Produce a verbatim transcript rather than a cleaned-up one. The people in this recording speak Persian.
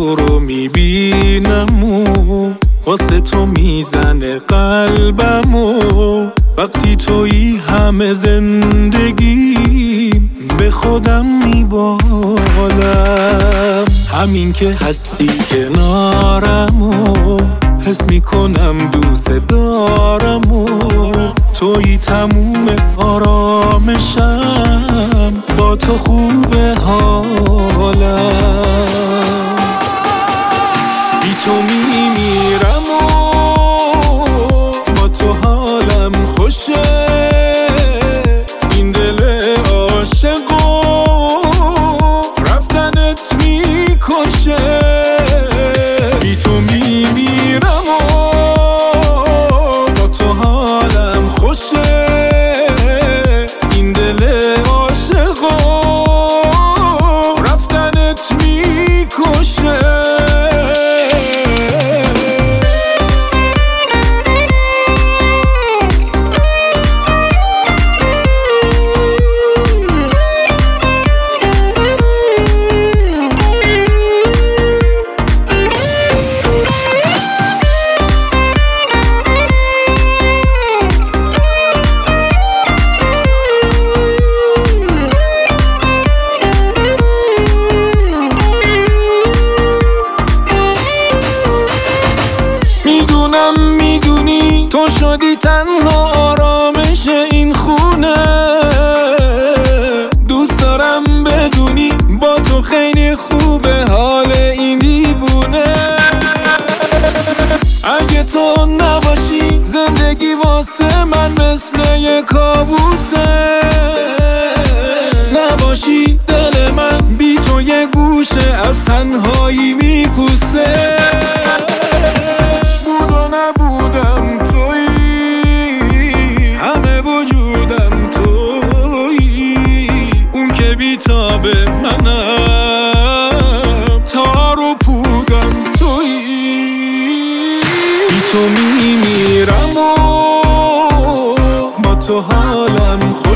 تو رو میبینم و واسه تو میزنه قلبم و وقتی تویی همه زندگی به خودم میبالم. همین که هستی کنارم و حس میکنم دوست دارم و تویی تموم آرامشم، با تو خوبه حالم. بی تو میمیرم و با تو حالم خوشه، این دل عاشقو رفتنت میکشه. بی تو میمیرم و با تو حالم خوشه، این دل عاشقو رفتنت میکشه. میدونم میدونی تو شدی تنها آرامش این خونه، دوست دارم بدونی با تو خیلی خوبه حال این دیوونه. اگه تو نباشی زندگی واسه من مثل یه کابوسه، نباشی دل من بی تو یه گوشه از تنهایی میپوسه. نبودم تویی، همه وجودم تویی، اون که بیتاب منم، تار و پودم تویی. بی تو میمیرم و با تو حالم خوب